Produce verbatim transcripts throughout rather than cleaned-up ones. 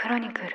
クロニクル。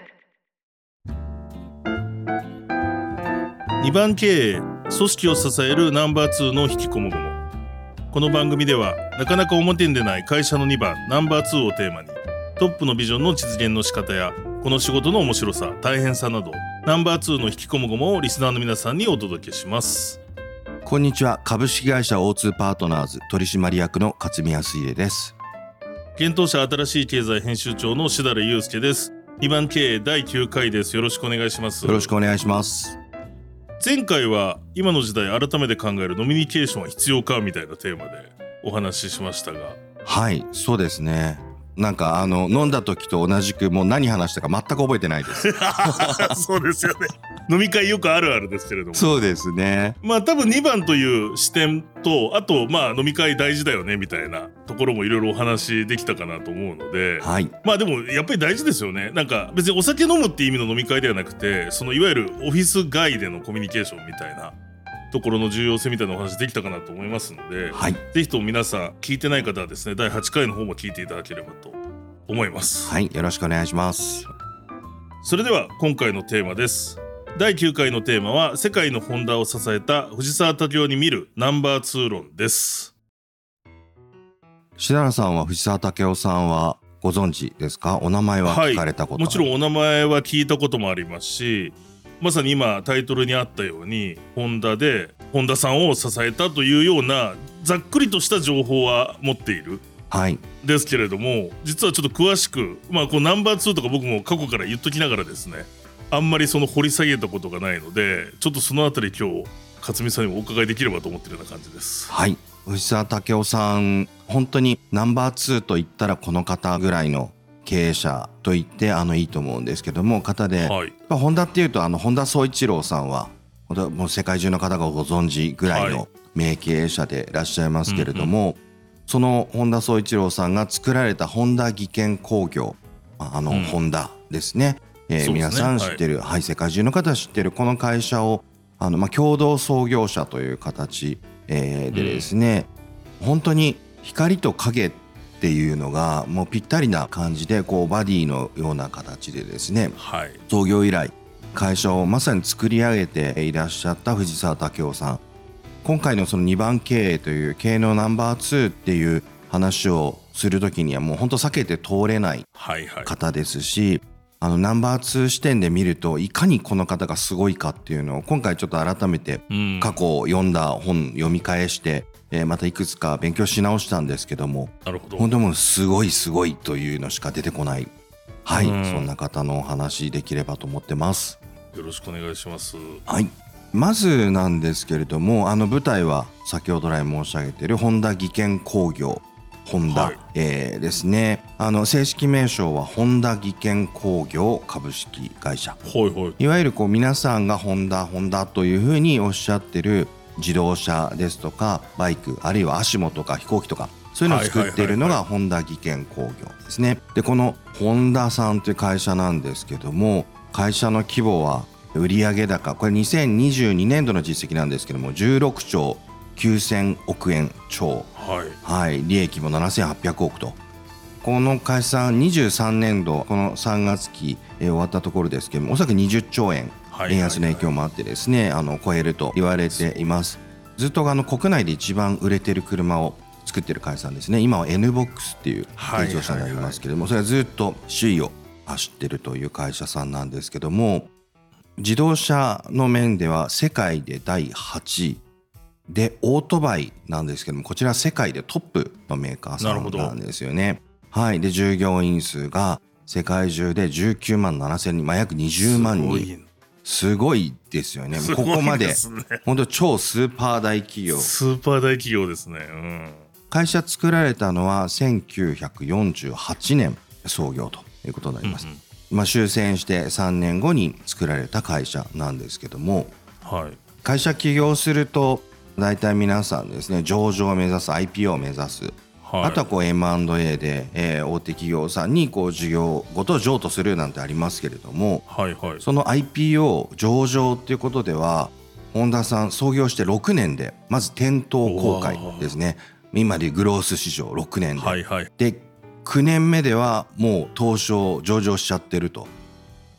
にばん経営、組織を支えるナンバーツーの引きこもごも。この番組ではなかなか表に出ない会社のにばんナンバーツーをテーマに、トップのビジョンの実現の仕方やこの仕事の面白さ、大変さなどナンバーツーの引きこもごもをリスナーの皆さんにお届けします。 こんにちは。株式会社 オーツー パートナーズ取締役の勝見康秀です。 現当社新しい経済編集長のしだれゆうすけです。にばん経営だいきゅうかいです。よろしくお願いします。 よろしくお願いします。 前回は今の時代改めて考えるノミニケーションは必要かみたいなテーマでお話ししましたが、 はい、そうですね。なんかあの飲んだ時と同じくもう何話したか全く覚えてないですそうですよね。飲み会よくあるあるですけれども、 そうですね。 まあ多分にばんという視点と、あとまあ飲み会大事だよねみたいなところもいろいろお話できたかなと思うので、 はい、 まあでもやっぱり大事ですよね。なんか別にお酒飲むっていう意味の飲み会ではなくて、そのいわゆるオフィス外でのコミュニケーションみたいなところの重要性みたいなお話できたかなと思いますので、 はい、 ぜひとも皆さん聞いてない方はですね、だいはちかいの方も聞いていただければと思います。 はい、よろしくお願いします。 それでは今回のテーマです。だいきゅうかいのテーマは、世界のホンダを支えた藤沢武雄に見るナンバーツー論です。 しだらさんは藤沢武雄さんはご存知ですか？お名前は聞かれたこと、 はい、もちろんお名前は聞いたこともありますし、まさに今タイトルにあったようにホンダでホンダさんを支えたというようなざっくりとした情報は持っている、 はい、 ですけれども、実はちょっと詳しく、まあこうナンバーツーとか僕も過去から言っときながらですね、あんまりその掘り下げたことがないので、ちょっとそのあたり今日勝見さんにもお伺いできればと思っているような感じです。 はい、藤沢武雄さん、本当にナンバーツーと言ったらこの方ぐらいの経営者と言ってあのいいと思うんですけども、方で、はい、ホンダっていうとあの本田宗一郎さんはもう世界中の方がご存知ぐらいの名経営者でいらっしゃいますけれども、はい、うんうん、その本田宗一郎さんが作られたホンダ技研工業、あのホンダですね、うん、えー、皆さん知ってる、はいはい、世界中の方知ってるこの会社をあの、まあ、共同創業者という形、えー、でですね、うん、本当に光と影っていうのがもうぴったりな感じで、こうバディのような形でですね、はい、創業以来会社をまさに作り上げていらっしゃった藤沢武雄さん、今回のそのにばん経営という経営のナンバーツーっていう話をするときにはもう本当避けて通れない方ですし、はいはい、あのナンバーツー視点で見るといかにこの方がすごいかっていうのを今回ちょっと改めて過去読んだ本読み返して、えー、またいくつか勉強し直したんですけども、 なるほど、 本当もうすごいすごいというのしか出てこない、はい、そんな方のお話できればと思ってます。 よろしくお願いします。 はい、まずなんですけれども、あの舞台は先ほど来申し上げているホンダ技研工業、ホンダ、はい、えー、ですね。あの正式名称はホンダ技研工業株式会社、 はいはい、 いわゆるこう皆さんがホンダホンダというふうにおっしゃってる自動車ですとかバイク、あるいは足元とか飛行機とかそういうのを作っているのがホンダ技研工業ですね。でこのホンダさんという会社なんですけども、会社の規模は売上高、これにせんにじゅうにねんどの実績なんですけどもじゅうろくちょうきゅうせんおくえん超、はいはい、利益もななせんはっぴゃくおくと、この会社にじゅうさんねんどこのさんがつき、えー、終わったところですけども、おそらくにじゅっちょうえん、円安の影響もあってですね、あの超えると言われています。ずっとあの国内で一番売れてる車を作ってる会社さんですね。今は エヌボックス っていう軽自動車になりますけども、それはずっと首位を走ってるという会社さんなんですけども、自動車の面では世界でだいはちいで、オートバイなんですけども、こちら世界でトップのメーカーさんなんですよね。はい、で従業員数が世界中でじゅうきゅうまんななせんにん、まあ、約にじゅうまんにん、すごいですよね。ここまで本当超スーパー大企業、 スーパー大企業ですね、うん、 会社作られたのはせんきゅうひゃくよんじゅうはちねん創業ということになります、うんうん、まあ、終戦してさんねんごに作られた会社なんですけども、はい、会社起業すると大体皆さんですね、上場を目指す、 アイピーオー を目指す、はい、あとはこう エムアンドエー で、えー、大手企業さんにこう事業ごと譲渡するなんてありますけれども、はいはい、その アイピーオー 上場っていうことでは本田さん創業してろくねんでまず店頭公開ですね。今でグロース市場ろくねんで、はいはい、できゅうねんめではもう東証上場しちゃってると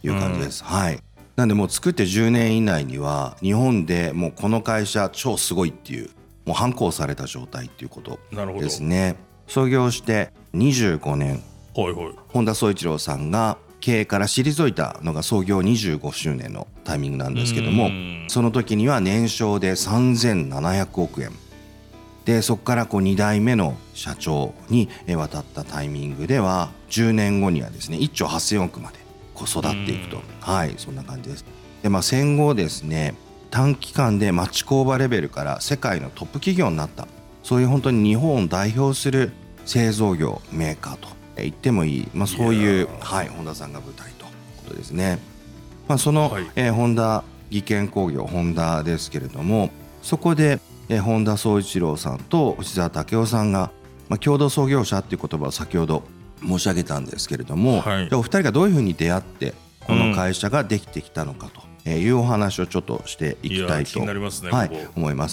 いう感じです、うん、はい。なんでもう作ってじゅうねん以内には日本でもうこの会社超すごいっていうもう反抗された状態っていうことですね。創業してにじゅうごねん、 はいはい、 本田宗一郎さんが経営から退いたのが創業にじゅうごしゅうねんのタイミングなんですけども、その時には年商でさんぜんななひゃくおくえんで、そこからこうにだいめの社長に渡ったタイミングではじゅうねんごにはですねいっちょうはっせんおくまでこう育っていくと、はい、そんな感じです。で、まあ、戦後ですね短期間で町工場レベルから世界のトップ企業になった、そういう本当に日本を代表する製造業メーカーと言ってもいい、まあ、そういう、はい、本田さんが舞台ということですね。まあ、その、はい、えー、本田技研工業ホンダですけれども、そこで、えー、本田宗一郎さんと藤沢武雄さんが、まあ、共同創業者っていう言葉を先ほど申し上げたんですけれども、はい、お二人がどういうふうに出会ってこの会社ができてきたのかというお話をちょっとしていきたいと、 いや、気になりますね、 はい、 ここ思います。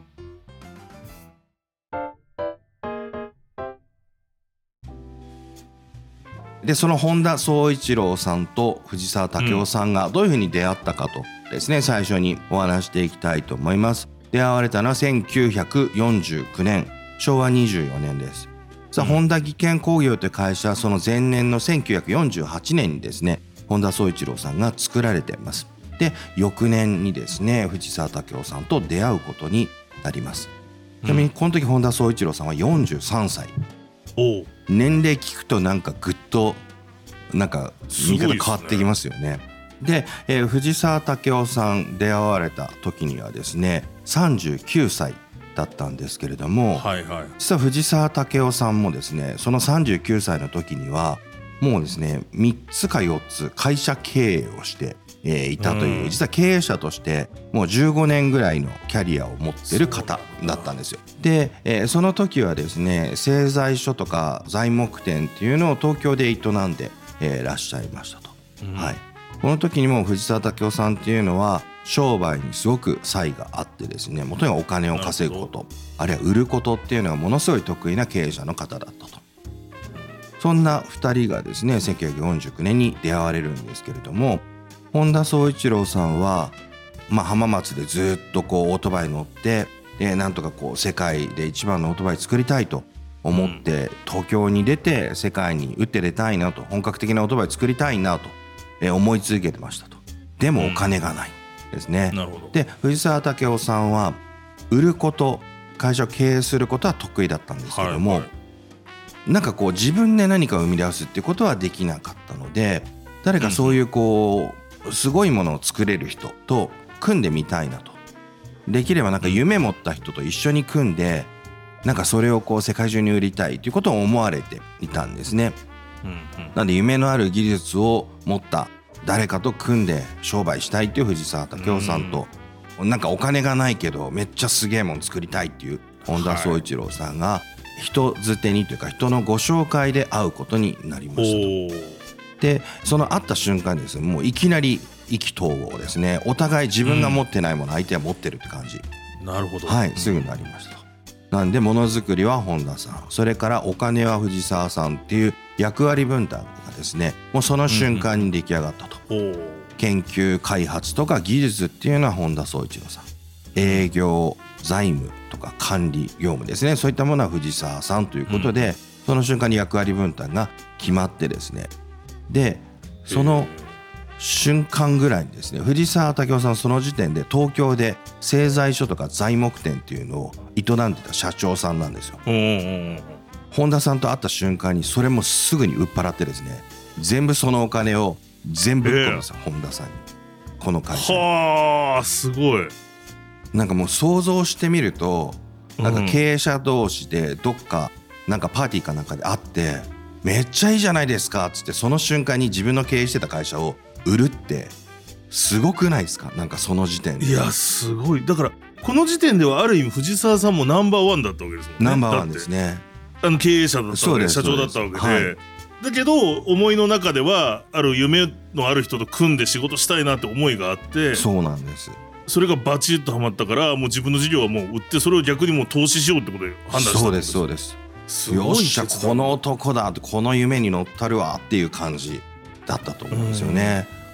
でその本田宗一郎さんと藤沢武雄さんがどういうふうに出会ったかとですね、うん、最初にお話していきたいと思います。出会われたのはせんきゅうひゃくよんじゅうきゅうねん、しょうわにじゅうよねんです。さあ、うん、本田技研工業という会社はその前年のせんきゅうひゃくよんじゅうはちねんにですね本田宗一郎さんが作られています。で翌年にですね藤沢武雄さんと出会うことになります。ちなみにこの時本田宗一郎さんはよんじゅうさんさい、お年齢聞くとなんかぐっとなんか見方変わってきますよね。で、えー、藤沢武雄さん出会われた時にはですねさんじゅうきゅうさいだったんですけれども、はいはい、実は藤沢武雄さんもですねそのさんじゅうきゅうさいの時にはもうですねみっつかよっつ会社経営をしてえー、いたという、うん、実は経営者としてもうじゅうごねんぐらいのキャリアを持っている方だったんですよ。で、えー、その時はですね製材所とか材木店っていうのを東京で営んで、えー、らっしゃいましたと、うんはい、この時にも藤沢武雄さんっていうのは商売にすごく才があってですね、もとにかくお金を稼ぐこと、あるいは売ることっていうのがものすごい得意な経営者の方だったと。そんなふたりがですねせんきゅうひゃくよんじゅうきゅうねんに出会われるんですけれども、本田宗一郎さんは、まあ、浜松でずっとこうオートバイ乗って、えー、なんとかこう世界で一番のオートバイ作りたいと思って、うん、東京に出て世界に打って出たいなと、本格的なオートバイ作りたいなと、えー、思い続けてましたと。でもお金がないですね、うん、なるほど。で藤沢武雄さんは売ること、会社を経営することは得意だったんですけども、はいはい、なんかこう自分で何かを生み出すっていうことはできなかったので、誰かそういうこう、うんすごいものを作れる人と組んでみたいなと、できればなんか夢持った人と一緒に組んでなんかそれをこう世界中に売りたいということを思われていたんですね、うんうん、なので夢のある技術を持った誰かと組んで商売したいっていう藤沢武雄さんと、うん、なんかお金がないけどめっちゃすげえもん作りたいっていう本田宗一郎さんが人づてにというか人のご紹介で会うことになりましたと。でその会った瞬間ですねもういきなり意気投合ですね。お互い自分が持ってないもの、うん、相手は持ってるって感じ。なるほど、はい、すぐなりました、うん、なんでものづくりは本田さん、それからお金は藤沢さんっていう役割分担がですねもうその瞬間に出来上がったと、うん、研究開発とか技術っていうのは本田宗一郎さん、営業財務とか管理業務ですね、そういったものは藤沢さんということで、うん、その瞬間に役割分担が決まってですね、でその瞬間ぐらいにですね藤沢武雄さんその時点で東京で製材所とか材木店っていうのを営んでた社長さんなんですよ、うんうんうん、本田さんと会った瞬間にそれもすぐに売っ払ってですね全部そのお金を全部売っ込むんですよ、えー、本田さんにこの会社に。はあすごい。なんかもう想像してみるとなんか経営者同士でどっかなんかパーティーかなんかで会ってめっちゃいいじゃないですかっつってその瞬間に自分の経営してた会社を売るってすごくないですか。なんかその時点でいやすごい。だからこの時点ではある意味藤沢さんもナンバーワンだったわけですもんね。ナンバーワンですね。あの経営者だったわけで社長だったわけで、はい、だけど思いの中ではある夢のある人と組んで仕事したいなって思いがあって、そうなんです。それがバチッとはまったからもう自分の事業はもう売ってそれを逆にもう投資しようってことで判断したんです。そうですそうです。よっしゃこの男だってこの夢に乗ったるわっていう感じだったと思うんですよね、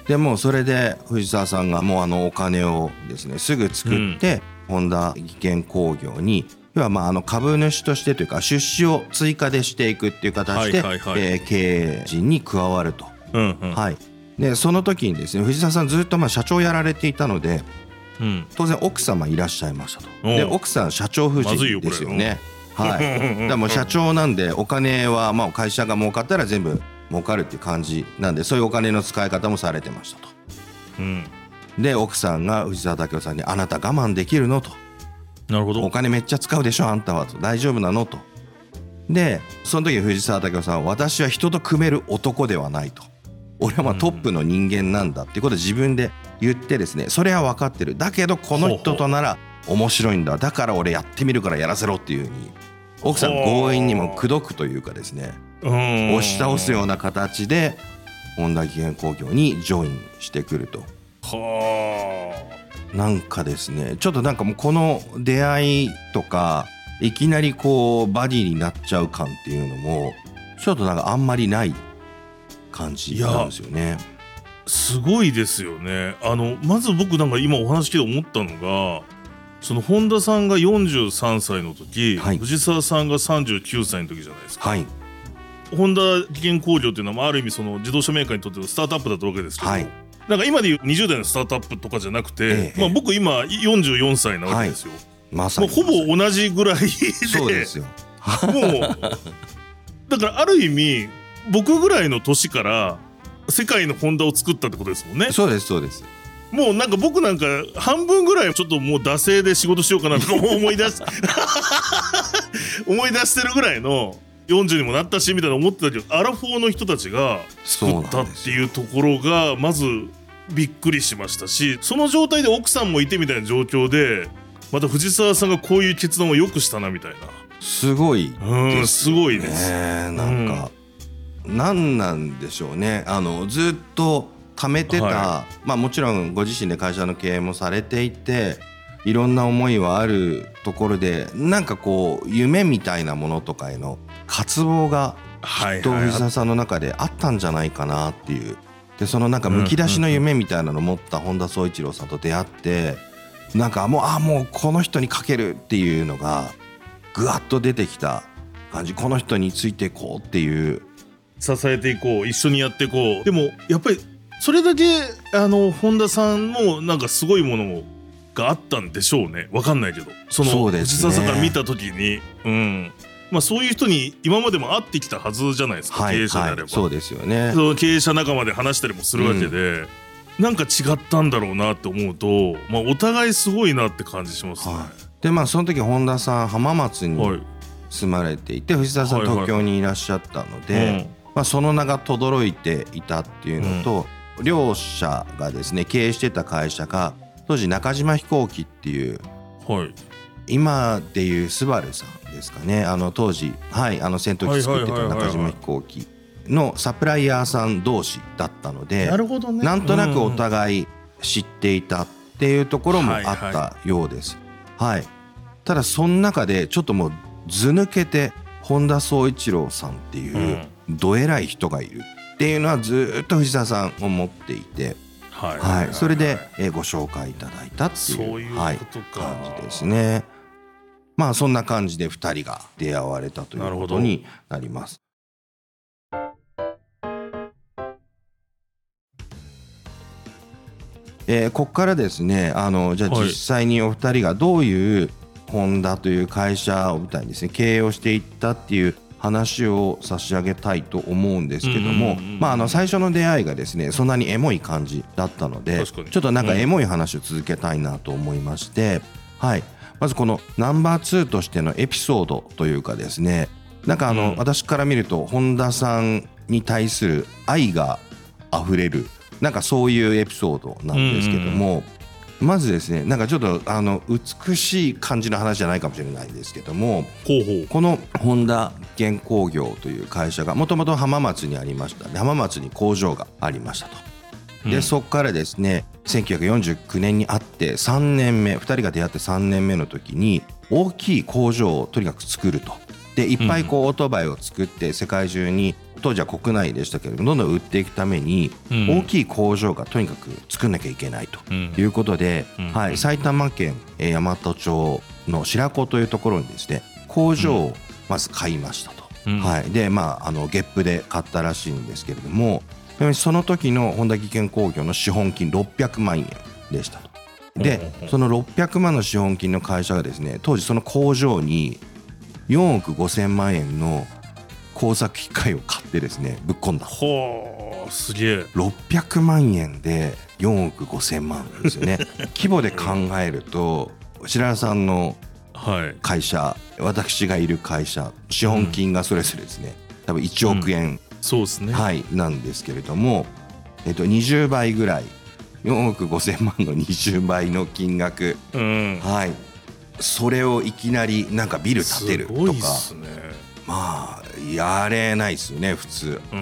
でもうそれで藤沢さんがもうあのお金をですねすぐ作って、うん、本田技研工業に要はまああの株主としてというか出資を追加でしていくっていう形で、はいはいはい、えー、経営陣に加わると、うんうん、はい、でその時にですね藤沢さんずっとまあ社長やられていたので、うん、当然奥様いらっしゃいましたと。で奥さん社長夫人ですよね、はい、だからもう社長なんでお金はまあ会社が儲かったら全部儲かるっていう感じなんでそういうお金の使い方もされてましたと、うん、で奥さんが藤沢武雄さんにあなた我慢できるのと。 なるほど。 お金めっちゃ使うでしょあんたはと。大丈夫なのと。でその時藤沢武雄さんは私は人と組める男ではないと。俺はまあトップの人間なんだっていうことを自分で言ってですね、それは分かってる。だけどこの人となら面白いんだ。だから俺やってみるからやらせろっていう風に奥さん強引にも口説くというかですね、押し倒すような形で本田技研工業にジョインしてくると。はあ。なんかですねちょっとなんかもうこの出会いとかいきなりこうバディになっちゃう感っていうのもちょっとなんかあんまりない感じなんですよね。 すごいですよね。あのまず僕なんか今お話聞いて思ったのが、その本田さんがよんじゅうさんさいの時、はい、藤沢さんがさんじゅうきゅうさいの時じゃないですか、はい、本田技研工業っていうのはある意味その自動車メーカーにとってのスタートアップだったわけですけど、はい、なんか今でいうにじゅう代のスタートアップとかじゃなくて、ええまあ、僕今よんじゅうよんさいなわけですよ、はい、まさにもうほぼ同じぐらいでそうですよもうだからある意味僕ぐらいの年から世界のホンダを作ったってことですもんね。 そうですそうです。 もうなんか僕なんか半分ぐらいちょっともう惰性で仕事しようかなとか思い出す思い出してるぐらいのよんじゅうにもなったしみたいな思ってたけど、アラフォーの人たちが作ったっていうところがまずびっくりしましたし、その状態で奥さんもいてみたいな状況でまた藤沢さんがこういう決断をよくしたなみたいな。 すごいですね。 うんすごいです。 なんか、うん、なんなんでしょうね。あのずっと貯めてた、はい、まあもちろんご自身で会社の経営もされていていろんな思いはあるところで、なんかこう夢みたいなものとかへの渇望がきっと藤沢さんの中であったんじゃないかなっていう。でそのなんかむき出しの夢みたいなのを持った本田宗一郎さんと出会って、なんかもうあもうこの人にかけるっていうのがぐわっと出てきた感じ。この人についていこうっていう、 支えていこう、一緒にやっていこう。でもやっぱりそれだけあの本田さんもなんかすごいものがあったんでしょうね。わかんないけどそのそうですね、 藤沢さんから見た時に、うんまあ、そういう人に今までも会ってきたはずじゃないですか、はい、経営者であれば、 はい、そうですよね。 その経営者仲間で話したりもするわけで、うん、なんか違ったんだろうなって思うと、まあ、お互いすごいなって感じしますね、はい、 でまあその時本田さん浜松に住まれていて、はい、藤沢さん東京にいらっしゃったので、はいはいうんまあ、その名が轟いていたっていうのと、うん、両者がですね経営してた会社が当時中島飛行機っていう、はい、今でいうスバルさんですかね。あの当時、はい、あの戦闘機作ってた中島飛行機のサプライヤーさん同士だったので、 なるほどね、 なんとなくお互い知っていたっていうところもあったようです、はいはい、ただその中でちょっともう図抜けて本田宗一郎さんっていうどえらい人がいるっていうのはずっと藤沢さん思っていて、はいはいはい、それでご紹介いただいたっていう、 そういうことか、 はい、感じですね。まあそんな感じでふたりが出会われたということになります。えー、ここからですねあのじゃあ実際にお二人がどういうホンダという会社を舞台にですね経営をしていったっていう話を差し上げたいと思うんですけども、まああの最初の出会いがですねそんなにエモい感じだったのでちょっとなんかエモい話を続けたいなと思いまして、うん、はいまずこのナンバーツーとしてのエピソードというかですね、なんかあの、うん、私から見ると本田さんに対する愛があふれるなんかそういうエピソードなんですけども、うん、まずですねなんかちょっとあの美しい感じの話じゃないかもしれないんですけども、ほうほうこの本田技研工業という会社がもともと浜松にありました。で浜松に工場がありましたと。で、うん、そこからですねせんきゅうひゃくよんじゅうきゅうねんに会ってさんねんめふたりが出会ってさんねんめの時に大きい工場をとにかく作ると。でいっぱいこうオートバイを作って世界中に当時は国内でしたけれどもどんどん売っていくために大きい工場がとにかく作んなきゃいけないということで、はい、埼玉県大和町の白子というところにですね工場をまず買いましたと、はい、でまああの月賦で買ったらしいんですけれども、その時の本田技研工業の資本金ろっぴゃくまんえんでしたと。でそのろっぴゃくまんの資本金の会社がですね当時その工場によんおくごせんまんえんの工作機械を買ってですねぶっ込んだ。 ほーすげえ。 ろっぴゃくまんえんでよんおくごせんまんですよね規模で考えると白良さんの会社、はい、私がいる会社資本金がそれぞれですね、うん、多分いちおくえん、うん、 そうですね、 はい、なんですけれども、えっと、にじゅうばいぐらいよんおくごせんまんのにじゅうばいの金額、うん、はい、それをいきなりなんかビル建てるとかすごいっすね。 まあやれないですよね普通、うん、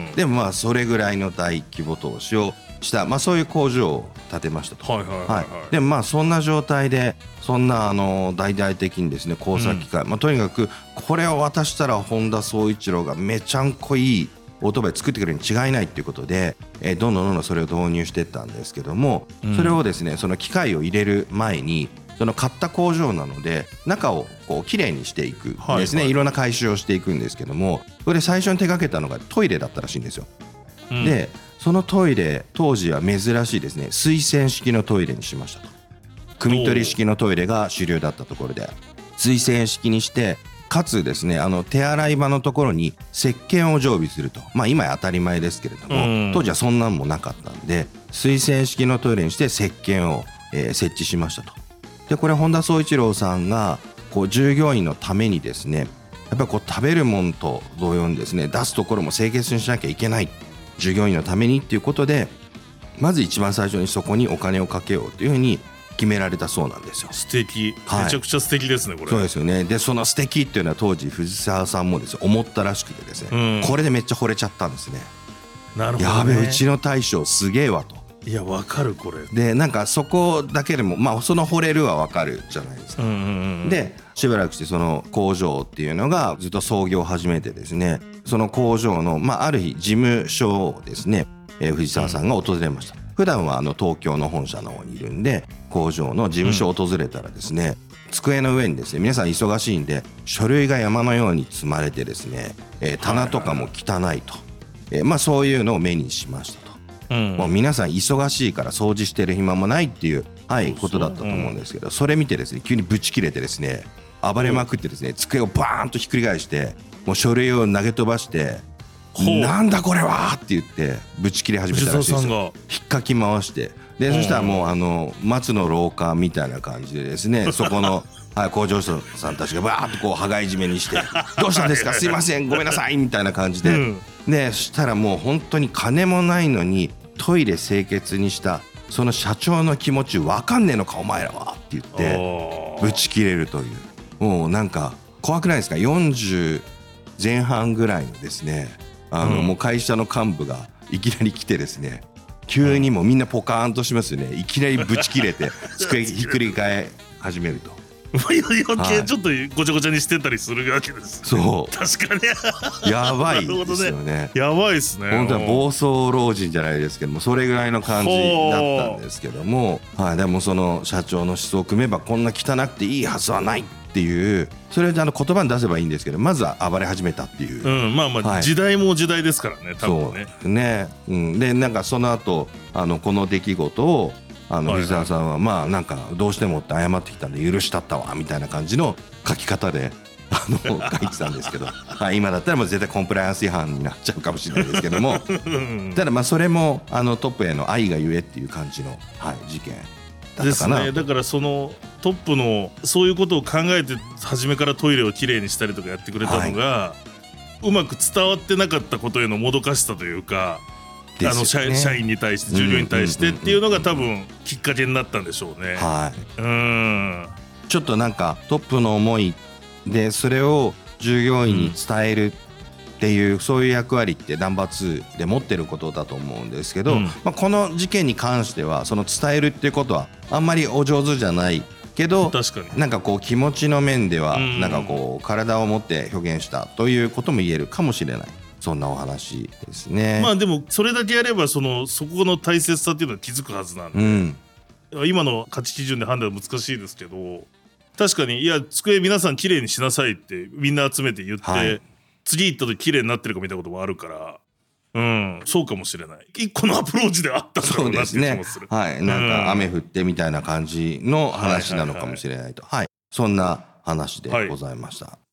でもまあそれぐらいの大規模投資をした、まあ、そういう工場を建てましたと。はいはいはいはい、でもまあそんな状態でそんなあの大々的にですね工作機械、うんまあ、とにかくこれを渡したら本田宗一郎がめちゃんこいいオートバイ作ってくれるに違いないっていうことで、えー、どんどんどんどんそれを導入していったんですけども、うん、それをですねその機械を入れる前にその買った工場なので中をこうきれいにしていくんですね、はいはい、いろんな改修をしていくんですけども、それで最初に手掛けたのがトイレだったらしいんですよ、うん、でそのトイレ当時は珍しいですね水洗式のトイレにしましたと。汲み取り式のトイレが主流だったところで水洗式にしてかつですねあの手洗い場のところに石鹸を常備すると、まあ今や当たり前ですけれども、うん、当時はそんなんもなかったんで水洗式のトイレにして石鹸を、えー、設置しましたと。でこれ本田宗一郎さんがこう従業員のためにですねやっぱりこう食べるもんと同様にですね出すところも清潔にしなきゃいけない従業員のためにっていうことでまず一番最初にそこにお金をかけようというふうに決められたそうなんですよ。 素敵、はい、めちゃくちゃ素敵ですねこれ。 そうですよね。でその素敵っていうのは当時藤沢さんもですね思ったらしくてですね、うん、これでめっちゃ惚れちゃったんですね。 なるほどね。 やべうちの大将すげえわと。 いやわかるこれでなんかそこだけでもまあその惚れるはわかるじゃないですか、うんうんうん、でしばらくしてその工場っていうのがずっと創業を始めてですねその工場の、まあ、ある日事務所をですね、えー、藤沢さんが訪れました、うん、普段はあの東京の本社の方にいるんで工場の事務所を訪れたらですね、うん、机の上にですね皆さん忙しいんで書類が山のように積まれてですね、えー、棚とかも汚いと、えーまあ、そういうのを目にしましたと。うん、もう皆さん忙しいから掃除してる暇もないっていう、はい、ことだったと思うんですけど、それ見てですね急にブチ切れてですね暴れまくってですね机をバーンとひっくり返してもう書類を投げ飛ばしてなんだこれはって言ってブチ切れ始めたらしいですよ。引っかき回してでそしたらもうあの松の廊下みたいな感じでですねそこのはい、工場長さんたちがバーッとこう羽交い締めにしてどうしたんですかすいませんごめんなさいみたいな感じで、うん、でしたらもう本当に金もないのにトイレ清潔にしたその社長の気持ち分かんねえのかお前らはって言ってブチ切れるというもうなんか怖くないですかよんじゅうぜん半ぐらいのですねあの、うん、もう会社の幹部がいきなり来てですね急にもうみんなポカーンとしますよね。いきなりブチ切れて机ひっくり返始めると余計ちょっとごちゃごちゃにしてたりするわけです、 はい、そう確かにやばいですよね。 やばいですね。 本当は暴走老人じゃないですけどもそれぐらいの感じだったんですけども、はい、でもその社長の思想を組めばこんな汚くていいはずはないっていうそれをあの言葉に出せばいいんですけどまずは暴れ始めたっていう、 うん、まあまあ時代も時代ですからね、はい、多分ね。 そうね、うん、でなんかその後あのこの出来事をあの藤沢さんはまあなんかどうしてもって謝ってきたんで許したったわみたいな感じの書き方であの書いてたんですけどはい、今だったらもう絶対コンプライアンス違反になっちゃうかもしれないですけどもただまあそれもあのトップへの愛がゆえっていう感じの、はい、事件だったかなですね。 だからそのトップのそういうことを考えて初めからトイレをきれいにしたりとかやってくれたのが、はい、うまく伝わってなかったことへのもどかしさというかね、あの 社, 社員に対して従業員に対してっていうのが多分きっかけになったんでしょうね。 はい、 うーんちょっとなんかトップの思いでそれを従業員に伝えるっていう、うん、そういう役割ってナンバーツーで持ってることだと思うんですけど、うんまあ、この事件に関してはその伝えるっていうことはあんまりお上手じゃないけど確かになんかこう気持ちの面ではなんかこう体を持って表現したということも言えるかもしれない。 そんなお話ですね。 まあでもそれだけやればそのそこの大切さっていうのは気づくはずなんで、 うん、 今の価値基準で判断は難しいですけど、確かにいや机皆さんきれいにしなさいってみんな集めて言って、はい、次行った時きれいになってるか見たこともあるから、うん、そうかもしれない。一個のアプローチであったんだろうなって気もする。 はい、なんか雨降ってみたいな感じの話なのかもしれないと、はい、はいはい、そんな話でございました。はい、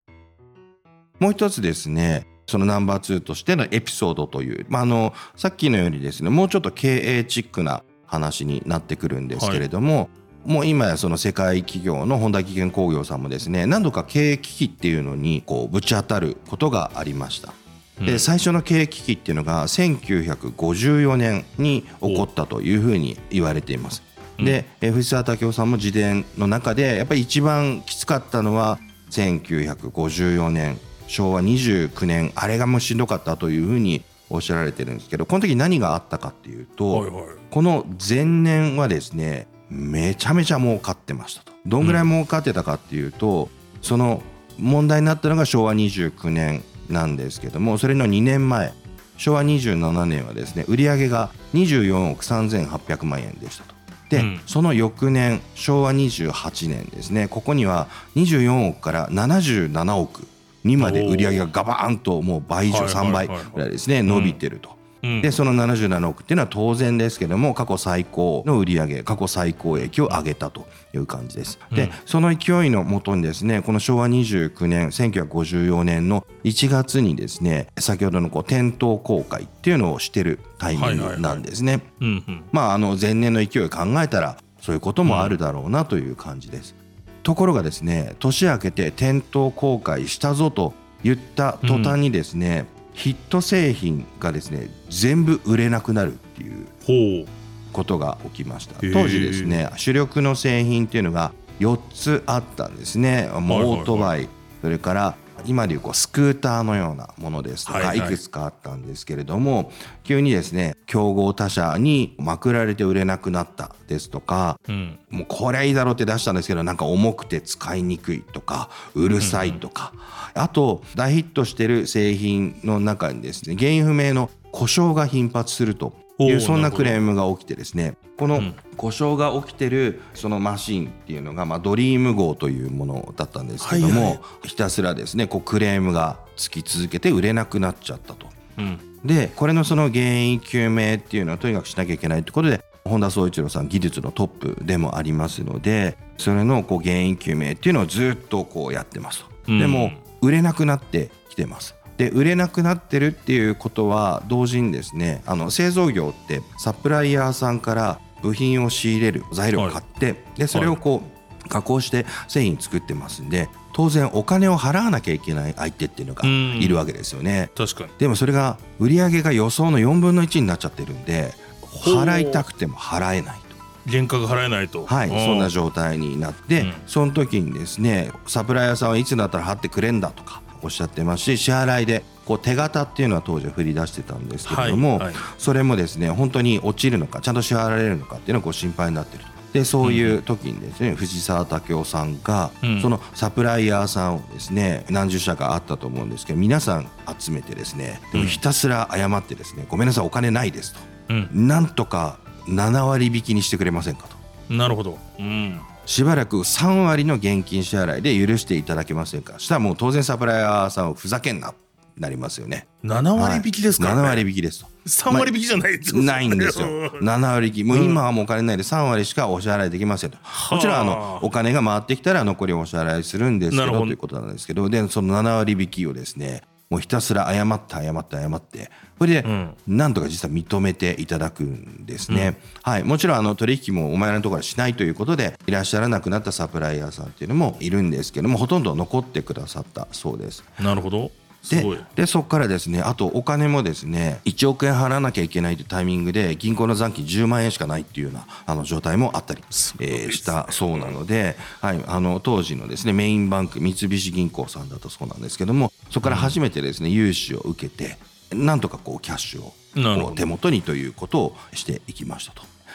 もう一つですね、そのナンバーツーとしてのエピソードという、まあ、あのさっきのようにですね、もうちょっと経営チックな話になってくるんですけれども、はい、もう今やその世界企業の本田技研工業さんもですね、何度か経営危機っていうのにこうぶち当たることがありました。で、うん、最初の経営危機っていうのがせんきゅうひゃくごじゅうよねんに起こったというふうに言われています。で、うん、藤沢武雄さんも自伝の中でやっぱり一番きつかったのはせんきゅうひゃくごじゅうよねん、しょうわにじゅうきゅうねん、あれがもうしんどかったというふうにおっしゃられてるんですけど、この時何があったかっていうと、はいはい、この前年はですねめちゃめちゃ儲かってましたと。どんぐらい儲かってたかっていうと、うん、その問題になったのがしょうわにじゅうきゅうねんなんですけども、それのにねんまえしょうわにじゅうななねんはですね売上がにじゅうよんおくさんぜんはっぴゃくまんえんでしたと。で、うん、その翌年しょうわにじゅうはちねんですね、ここにはにじゅうよんおくからななじゅうななおくにまで売上がガバーンともう倍以上さんばいぐらいですね伸びてると。でそのななじゅうななおくっていうのは当然ですけども過去最高の売上、過去最高益を上げたという感じです。でその勢いのもとにですね、このしょうわにじゅうきゅうねんせんきゅうひゃくごじゅうよねんのいちがつにですね先ほどのこう店頭公開っていうのをしてるタイミングなんですね。まああの前年の勢いを考えたらそういうこともあるだろうなという感じです。ところがですね、年明けて店頭公開したぞと言った途端にですね、うんヒット製品がですね全部売れなくなるっていうことが起きました。当時ですね主力の製品っていうのがよっつあったんですね。オートバイ、それから今でいうこうスクーターのようなものですとかいくつかあったんですけれども、急にですね競合他社にまくられて売れなくなったですとか、もうこれはいいだろうって出したんですけどなんか重くて使いにくいとかうるさいとか、あと大ヒットしてる製品の中にですね原因不明の故障が頻発するというそんなクレームが起きてですね、この故障が起きてるそのマシンっていうのがまあドリーム号というものだったんですけども、はいはい、ひたすらですねこうクレームがつき続けて売れなくなっちゃったと、うん、でこれのその原因究明っていうのはとにかくしなきゃいけないということで本田宗一郎さん技術のトップでもありますので、それのこう原因究明っていうのをずっとこうやってますと、うん、でも売れなくなってきてます。で売れなくなってるっていうことは同時にですねあの製造業ってサプライヤーさんから部品を仕入れる材料を買って、はい、でそれをこう加工して製品作ってますんで当然お金を払わなきゃいけない相手っていうのがいるわけですよね。 確かに。 でもそれが売上が予想のよんぶんのいちになっちゃってるんで払いたくても払えないと、 原価が払えないと、 はい、そんな状態になって、うん、その時にですねサプライヤーさんはいつになったら払ってくれんだとかおっしゃってますし、支払いでこう手形っていうのは当時は振り出してたんですけれども、はいはい、それもですね本当に落ちるのかちゃんと支払われるのかっていうのがこう心配になっていると。でそういう時にですね、うん、藤沢武雄さんが、うん、そのサプライヤーさんをですね何十社かあったと思うんですけど皆さん集めてですねでもひたすら謝ってですね、うん、ごめんなさいお金ないですと、うん、なんとかななわり引きにしてくれませんかと。 なるほど、うん、 しばらくさんわりの現金支払いで許していただけませんか。したらもう当然サプライヤーさんをふざけんななりますよね。 ななわり引きですからね、 はい、ななわり引きですと。 さんわり引きじゃないですよ、 まあ、ないんですよななわり引き。もう今はもうお金ないでさんわりしかお支払いできませんと、もちろんあのお金が回ってきたら残りお支払いするんですけどということなんですけど、でそのななわり引きをですねもうひたすら謝って謝って謝ってそれでなんとか実は認めていただくんですね、うん、はい、もちろんあの取引もお前らのところはしないということでいらっしゃらなくなったサプライヤーさんっていうのもいるんですけどもほとんど残ってくださったそうです。 なるほど。 で, でそこからですねあとお金もですねいちおくえん払わなきゃいけないというタイミングで銀行の残金じゅうまんえんしかないっていうようなあの状態もあったり、えー、したそうなので、はい、あの当時のですねメインバンク三菱銀行さんだとそうなんですけどもそこから初めてですね融資を受けてなんとかこうキャッシュをこう手元にということをしていきましたと。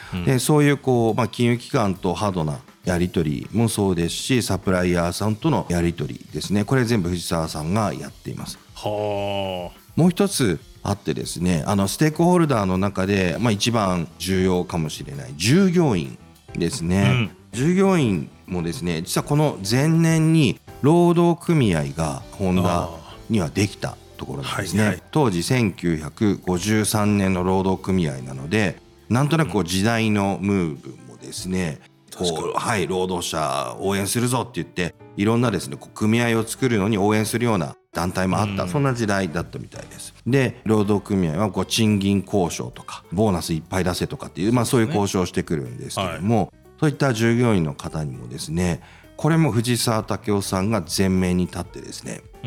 うん、でそういうこう、まあ、金融機関とハードなやり取りもそうですし、サプライヤーさんとのやり取りですね、これ全部藤沢さんがやっています。 はあ。 もう一つあってですね、あのステークホルダーの中で、まあ、一番重要かもしれない従業員ですね、うん、従業員もですね、実はこの前年に労働組合がホンダにはできたところなんですね、はいはい、当時せんきゅうひゃくごじゅうさんねんの労働組合なので、なんとなくこう時代のムーブもですね、こう、はい、労働者応援するぞって言っていろんなですねこう組合を作るのに応援するような団体もあった、うん、そんな時代だったみたいです。で労働組合はこう賃金交渉とかボーナスいっぱい出せとかっていう、まあ、そういう交渉をしてくるんですけども、はい、そういった従業員の方にもですね、これも藤沢武雄さんが前面に立ってですね、うん、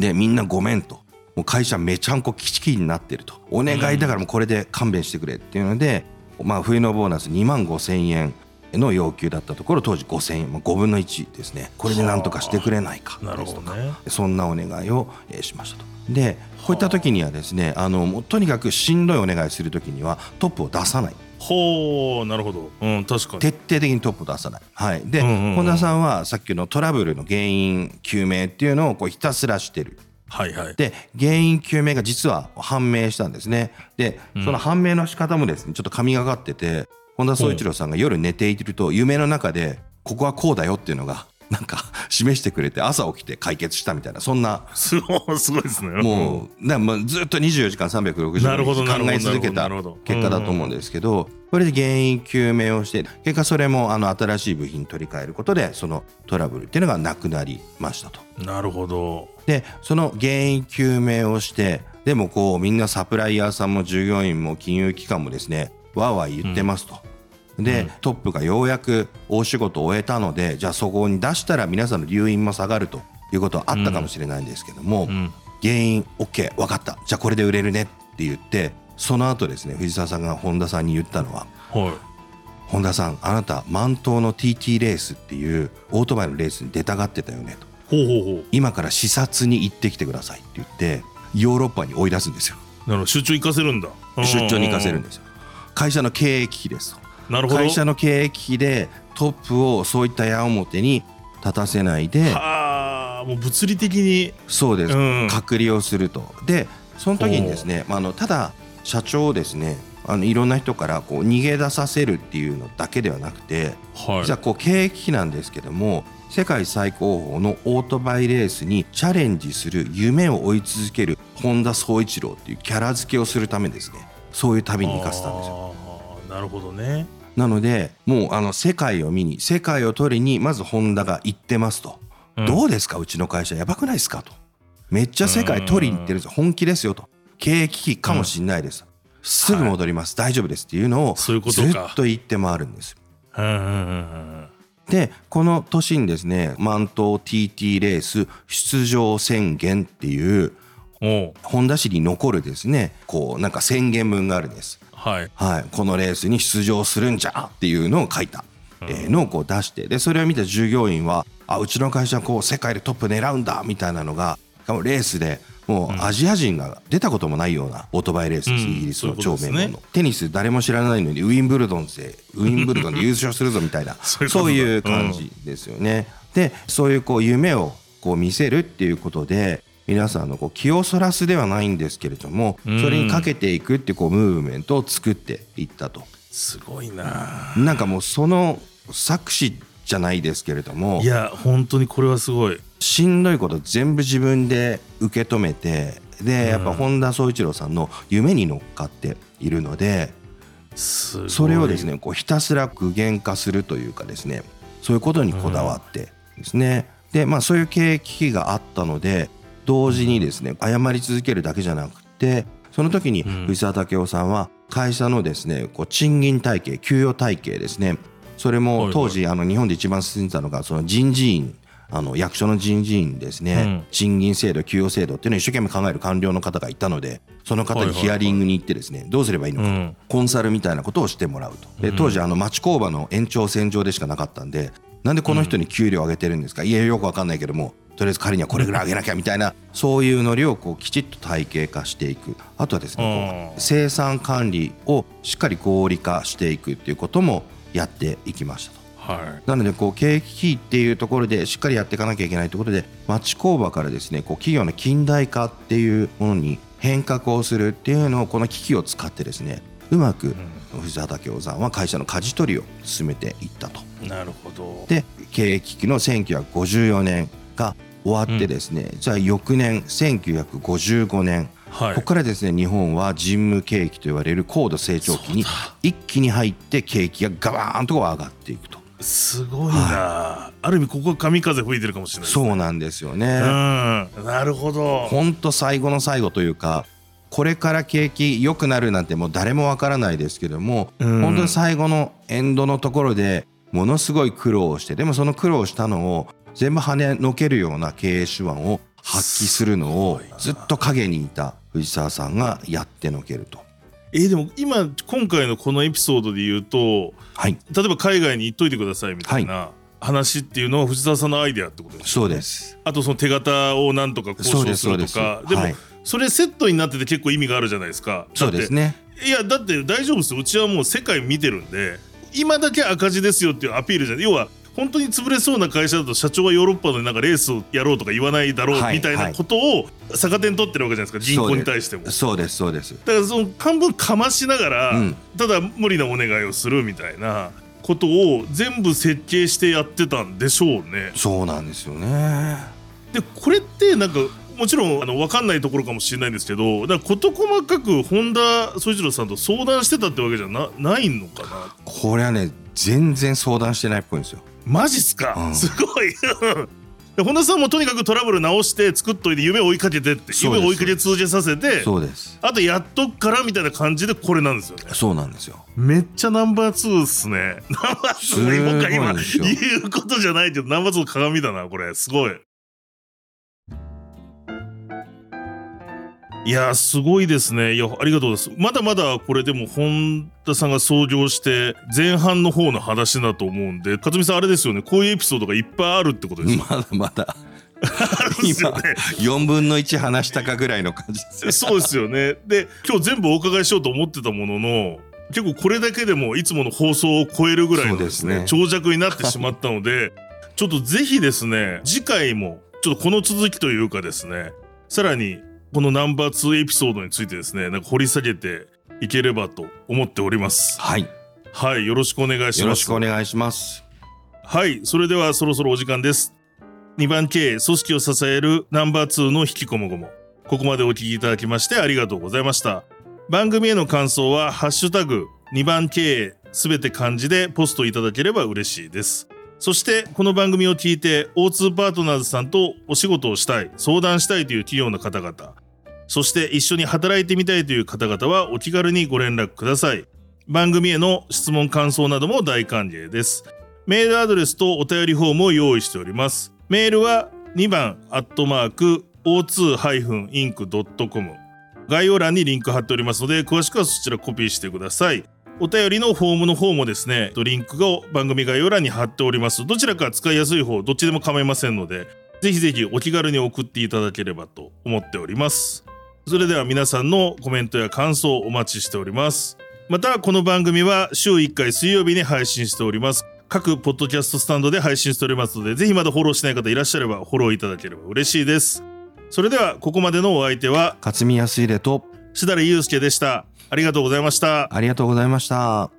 でみんなごめんと、もう会社めちゃんこキチキチになってると、お願いだからもうこれで勘弁してくれっていうので、まあ、冬のボーナスにまんごせんえんの要求だったところ、当時ごせんえん、ごぶんのいちですね、これでなんとかしてくれないかですとか、ね、そんなお願いをしましたと。でこういった時にはですね、あのもうとにかくしんどいお願いする時にはトップを出さない。 ほう、なるほど、うん、確かに徹底的にトップを出さない、はい、で、うんうんうん、本田さんはさっきのトラブルの原因究明っていうのをこうひたすらしてる。 はいはい、 で原因究明が実は判明したんですね。でその判明の仕方もですねちょっと神がかってて、本田宗一郎さんが夜寝ていると夢の中でここはこうだよっていうのがなんか示してくれて、朝起きて解決したみたいな、そんなすごいですね。 もうだからずっとにじゅうよじかんさんびゃくろくじゅうにち考え続けた結果だと思うんですけど、これで原因究明をして結果それもあの新しい部品取り替えることでそのトラブルっていうのがなくなりましたと。 なるほど。 でその原因究明をして、でもこうみんなサプライヤーさんも従業員も金融機関もですねわーわー言ってますと、うん、で、うん、トップがようやく大仕事を終えたので、じゃあそこに出したら皆さんの留飲も下がるということはあったかもしれないんですけども、うんうん、原因 OK 分かった、じゃあこれで売れるねって言って、その後ですね藤沢さんが本田さんに言ったのは、はい、本田さんあなた満島の ティーティー レースっていうオートバイのレースに出たがってたよねと、 ほうほうほう、 今から視察に行ってきてくださいって言ってヨーロッパに追い出すんですよ。 なるほど、出張行かせるんだ。 出張に行かせるんですよ。会社の経営危機ですと。 なるほど。 会社の経営危機でトップをそういった矢面に立たせないで、 はあ、もう物理的にそうです、うん、隔離をすると。でその時にですね、まあ、あのただ社長をですねあのいろんな人からこう逃げ出させるっていうのだけではなくて、はい、実はこう経営危機なんですけども、世界最高峰のオートバイレースにチャレンジする夢を追い続ける本田宗一郎っていうキャラ付けをするためですね、そういう旅に行かせたんですよ。 あ、なるほどね。 なのでもうあの世界を見に世界を取りにまず本田が行ってますと、うん、どうですかうちの会社やばくないですかと、めっちゃ世界取りに行ってるんですよ、本気ですよと、経営危機かもしれないです、うん、すぐ戻ります、はい、大丈夫ですっていうのをずっと言って回るんです。 うんうんうんうんでこの年にですね満島 ティーティー レース出場宣言っていう本田氏に残るですねこうなんか宣言文があるんです、はいはい、このレースに出場するんじゃっていうのを書いた、うん、えー、のをこう出して、でそれを見た従業員はあうちの会社はこう世界でトップ狙うんだみたいなのが、レースでもうアジア人が出たこともないようなオートバイレースです、うん、イギリスの超名門の、ね、テニス誰も知らないのにウィンブルドンでウィンブルドンで優勝するぞみたいなそういう感じですよね、うん、でそういうこう夢をこう見せるっていうことで皆さんのこう気をそらすではないんですけれども、うん、それにかけていくっていうこうムーブメントを作っていったと。 すごいな。 なんかもうその作詞じゃないですけれども、 いや本当にこれはすごい。 しんどいこと全部自分で受け止めて、でやっぱ本田宗一郎さんの夢に乗っかっているので、それをですねこうひたすら具現化するというかですね、そういうことにこだわってですね、でまあそういう経営危機があったので同時にですね謝り続けるだけじゃなくて、その時に藤沢武雄さんは会社のですねこう賃金体系給与体系ですね、それも当時あの日本で一番進んでたのがその人事院、あの役所の人事院ですね、うん、賃金制度給与制度っていうのを一生懸命考える官僚の方がいたので、その方にヒアリングに行ってですねどうすればいいのか、うん、コンサルみたいなことをしてもらうと。で当時あの町工場の延長線上でしかなかったんで、 なんでこの人に給料上げてるんですか、いやよくわかんないけどもとりあえず彼にはこれぐらい上げなきゃみたいなそういうノリをこうきちっと体系化していく。あとはですねこう生産管理をしっかり合理化していくっていうこともやっていきましたと。はい、なのでこう経営危機っていうところでしっかりやっていかなきゃいけないところで町工場からですねこう企業の近代化っていうものに変革をするっていうのをこの機器を使ってですねうまく藤畑京さんは会社の舵取りを進めていったと。 なるほど。 で経営危機のせんきゅうひゃくごじゅうよねんが終わってですね、うん、じゃあ翌年せんきゅうひゃくごじゅうごねん、はい、ここからですね日本は人務景気と言われる高度成長期に一気に入って景気がガバーンと上がっていくと。 すごいな、はい、ある意味ここは神風吹いてるかもしれないですね。 そうなんですよね。 うん、なるほど。 本当最後の最後というかこれから景気良くなるなんてもう誰もわからないですけども、うん、本当に最後のエンドのところでものすごい苦労をしてでもその苦労したのを全部跳ねのけるような経営手腕を発揮するのをずっと陰にいた藤沢さんがやってのけると。 えー、でも今今回のこのエピソードで言うと、はい、例えば海外に行っといてくださいみたいな話っていうのは藤沢さんのアイデアってことですか。 そうです。 あとその手形をなんとか交渉するとか で, でも、はい、それセットになってて結構意味があるじゃないですか。 そうですね。 いやだって大丈夫ですよ、うちはもう世界見てるんで今だけ赤字ですよっていうアピールじゃない。要は本当に潰れそうな会社だと社長はヨーロッパのなんかレースをやろうとか言わないだろうみたいなことを逆手に取ってるわけじゃないですか、人口に対しても。 そうですそうです。 だからその半分かましながら、うん、ただ無理なお願いをするみたいなことを全部設計してやってたんでしょうね。 そうなんですよね。 でこれってなんかもちろんあの分かんないところかもしれないんですけど、だから事細かく本田宗一郎さんと相談してたってわけじゃ な, ないのかな。 これはね全然相談してないっぽいんですよ。 マジっすか、うん、すごい本田さんもとにかくトラブル直して作っといて夢を追いかけてって夢を追いかけ通じさせてそうです。 あとやっとくからみたいな感じでこれなんですよね。 そうなんですよ。 めっちゃナンバーツーっすね。ナンバーツー僕が今言うことじゃないけどナンバーツーの鏡だなこれ。すごい。いやすごいですね。いやありがとうございます。まだまだこれでも本田さんが創業して前半の方の話だと思うんで、勝美さんあれですよね、こういうエピソードがいっぱいあるってことですよ。 まだまだあるんですよね。今よんぶんのいち話したかぐらいの感じですよ。 そうですよね。で今日全部お伺いしようと思ってたものの結構これだけでもいつもの放送を超えるぐらいのですね、長尺になってしまったのでちょっとぜひですね次回もちょっとこの続きというかですねさらにこのナンバーツーエピソードについてですねなんか掘り下げていければと思っております。 はいはい、よろしくお願いします。 よろしくお願いします。 はい、それではそろそろお時間です。にばん経営組織を支えるナンバーツーの引きこもごも、ここまでお聞きいただきましてありがとうございました。番組への感想はハッシュタグにばん経営すべて漢字でポストいただければ嬉しいです。そしてこの番組を聞いて オーツー パートナーズさんとお仕事をしたい、相談したいという企業の方々、そして一緒に働いてみたいという方々はお気軽にご連絡ください。番組への質問感想なども大歓迎です。メールアドレスとお便りフォームを用意しております。メールはにばんアットマーク オーツー インク ドットコム、 概要欄にリンク貼っておりますので詳しくはそちらコピーしてください。お便りのフォームの方もですねリンクが番組概要欄に貼っております。どちらか使いやすい方どっちでも構いませんのでぜひぜひお気軽に送っていただければと思っております。それでは皆さんのコメントや感想お待ちしております。またこの番組は週いっかい水曜日に配信しております。各ポッドキャストスタンドで配信しておりますのでぜひまだフォローしてない方いらっしゃればフォローいただければ嬉しいです。それではここまでのお相手は勝見康秀としだれゆうすけでした。ありがとうございました。 ありがとうございました。